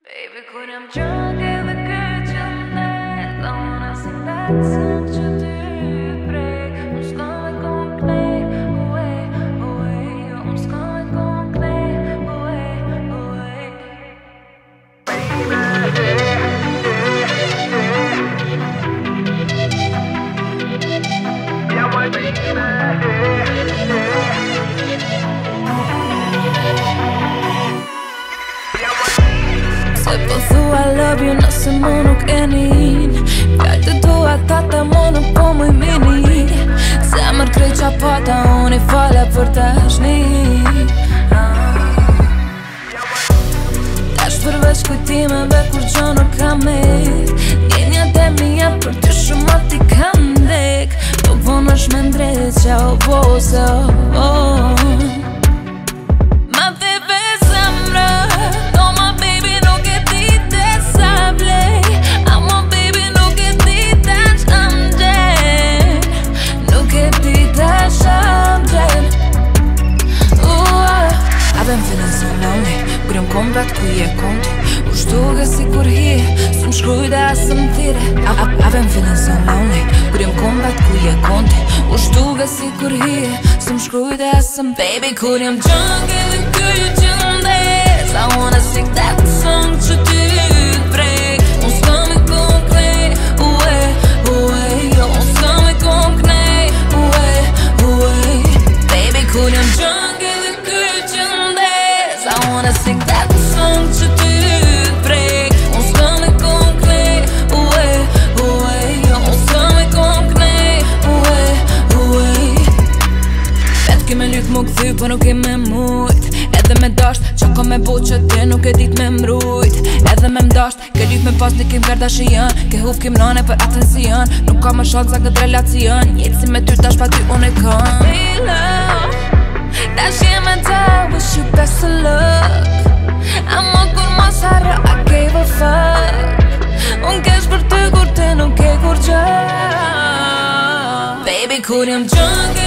Baby, kur jam drunk edhe këtë qëllet I wanna sing that song që ty t'prek Unë s'ka me komplet, away, away Unë s'ka me komplet, away, away Yeah, my baby Se po thua I love you nëse mu nuk e nin Fjallë të tua tata mu nuk po mu I mini Zemër krej qa pata unë I fala për tashni Tash përveç kujtimeve kur gjo nuk kam met Njenjat e mija për ty shumë ati kam dek Nuk vonë është me ndrejt qa o bose Ku je konti U shtuge si kur hije S'm shkruj dhe asë m'thire I've been feeling so lonely Kur jem kombat ku je konti U shtuge si kur hije S'm shkruj dhe asë Baby kur jem drunk edhe kërju qëndes I wanna sing that song që ty t'prek Unë s'ka me konkret Away, away Unë s'ka me konkret Away, away Baby kur jem drunk edhe kërju qëndes I wanna sing that që ty t'prek Unë s'ka me konkret Away, away Unë s'ka me konkret Away, away Vet ke me lyk mu këthy po nuk e me mujt Edhe me dasht qa ka me bo që ti nuk e dit me mrujt Edhe me mdasht ke lyk me pas një Kim Kardashian Ke huf Kim nane për atension Nuk ka më shans za këtë relacion Jetë si me ty tash pa ty unë e kam Hey love Tash jem e ta Wish you best of luck Ama kur mos harro, I gave a fuck Unë kesh për ty kur ti nuk e kur gjë Baby kur jem drunk